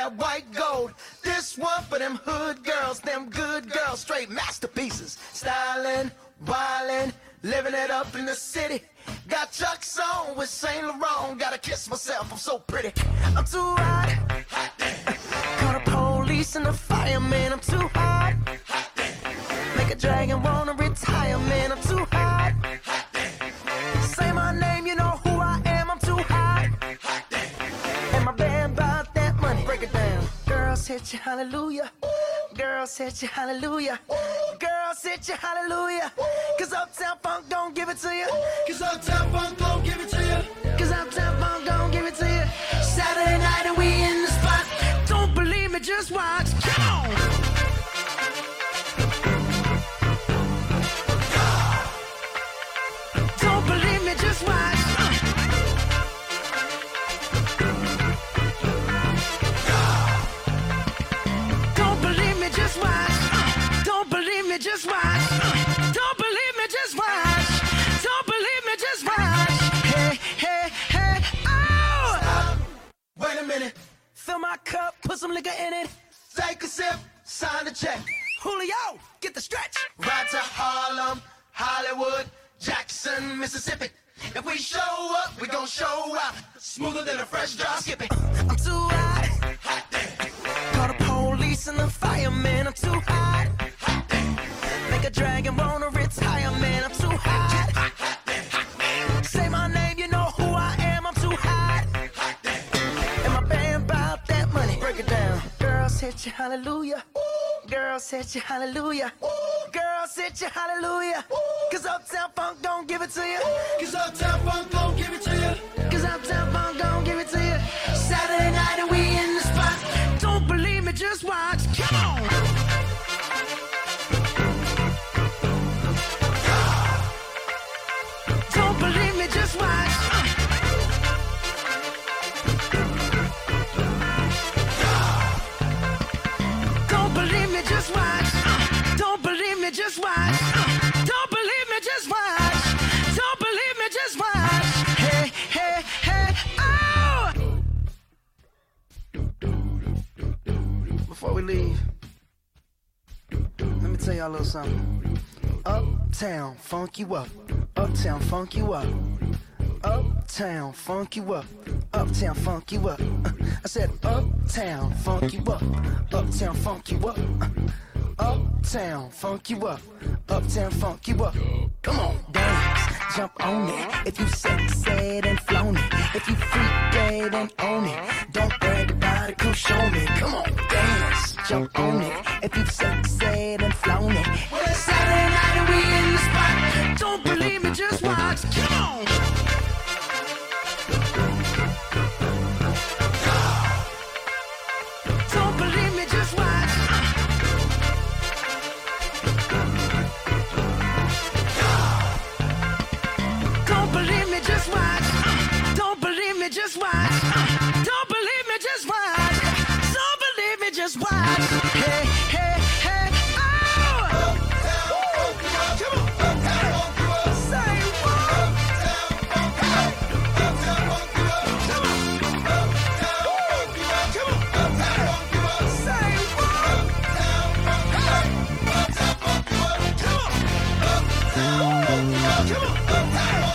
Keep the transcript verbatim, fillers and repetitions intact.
that white gold. This one for them hood girls, them good girls, straight masterpieces. Styling, wildin', living it up in the city. Got Chuck's on with Saint Laurent. Gotta kiss myself, I'm so pretty. I'm too hot. Hot damn. Call the police and the fireman. I'm too hot. Hot damn. Make a dragon wanna retire, man. I'm too hot. Hot damn. Say my name, you know who I am. I'm too hot. Hot damn. And my band bought that money. Break it down. Girls hit you, hallelujah. Girls hit you, hallelujah. Girls hit you, hallelujah. Cause Uptown Funk don't give it to you. Cause Uptown Funk don't give it to you. Cause Uptown Funk don't give it to you. Saturday night and we in the spot. Don't believe me, just watch. Come on. Don't believe me, just watch. Just watch. Don't believe me, just watch. Don't believe me, just watch. Don't believe me, just watch. Hey, hey, hey, oh! Stop. Wait a minute. Fill my cup, put some liquor in it. Take a sip, sign the check. Julio, get the stretch. Ride to Harlem, Hollywood, Jackson, Mississippi. If we show up, we gon' show out. Smoother than a fresh drop skipping. I'm too hot. Hot damn. Call the police and the fireman. I'm too hot. Hot damn. Make a dragon wanna retire, man. I'm too hot. Hot damn. Say my name, you know who I am. I'm too hot. Hot damn. And my band bought that money. Break it down. Girls hit you, hallelujah. Girls hit you, hallelujah. Girls hit you, hallelujah. Cause Uptown Funk don't give it to you. Cause Uptown Funk don't give it to you. Cause Uptown Funk don't give it to you. Saturday night and we in the spot. Don't believe me, just watch. Come on. Don't believe me, just watch. Don't believe me, just watch. Don't believe me, just watch. Don't believe me, just watch. Don't believe me, just watch. Hey, hey, hey, oh! Before we leave, let me tell y'all a little something. Uptown, funk you up. Uptown, funk you up. Uptown, funk you up. Uptown, funk you up. Uh, I said uptown, funk you up. Uptown, funk you up. Uh, uptown, funk you up. Uptown, funk you up. Come on, dance, jump on it. If you sexed and flown it. If you freak dead and own it. Don't brag about it, come show me. Come on, dance, jump on it. If you sexed and flown it. Well, it's Saturday night and we in the spot. Don't believe me, just watch. Come on. Don't believe me, just watch. Don't believe me, just watch. Don't believe me, just watch. Don't believe me, just watch. Don't believe me, just watch. Hey, hey, hey, oh! Say what? Say what? Come on.